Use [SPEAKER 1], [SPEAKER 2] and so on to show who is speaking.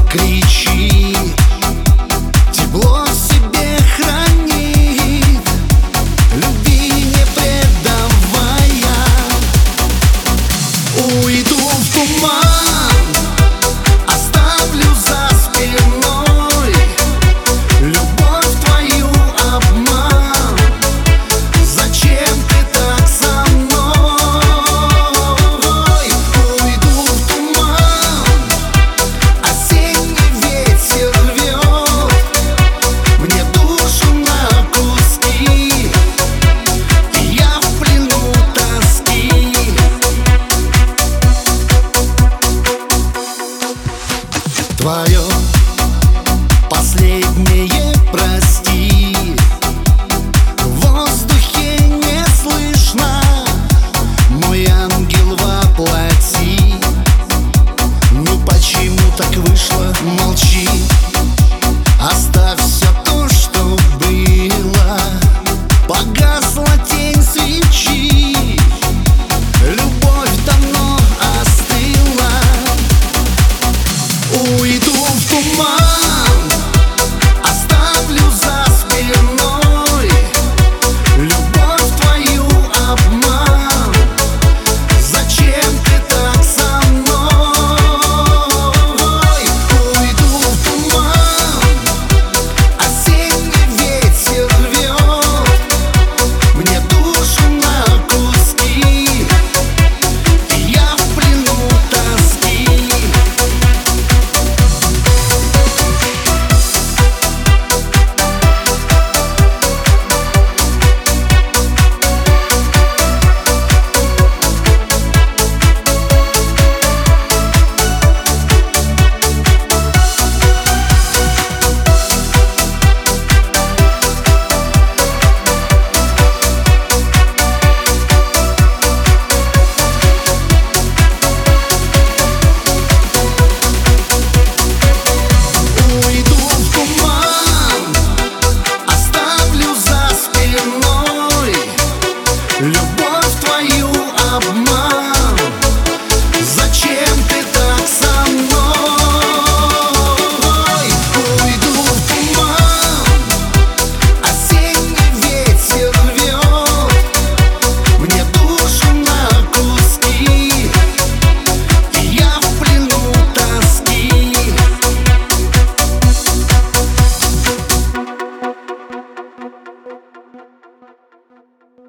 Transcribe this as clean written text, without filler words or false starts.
[SPEAKER 1] кричит, тепло в себе хранит, любви не предавая. Уйду в туман, оставлю за спиной любовь твою, обман. Зачем ты так со мной? Уйду в туман, осенний ветер рвет мне душу на куски, и я в плену тоски. Твое последнее прости в воздухе не слышно, мой ангел воплоти. Ну почему так вышло? Молчи, оставь все то, что было. Погасла тень свечи, любовь давно остыла. Уйду в туман,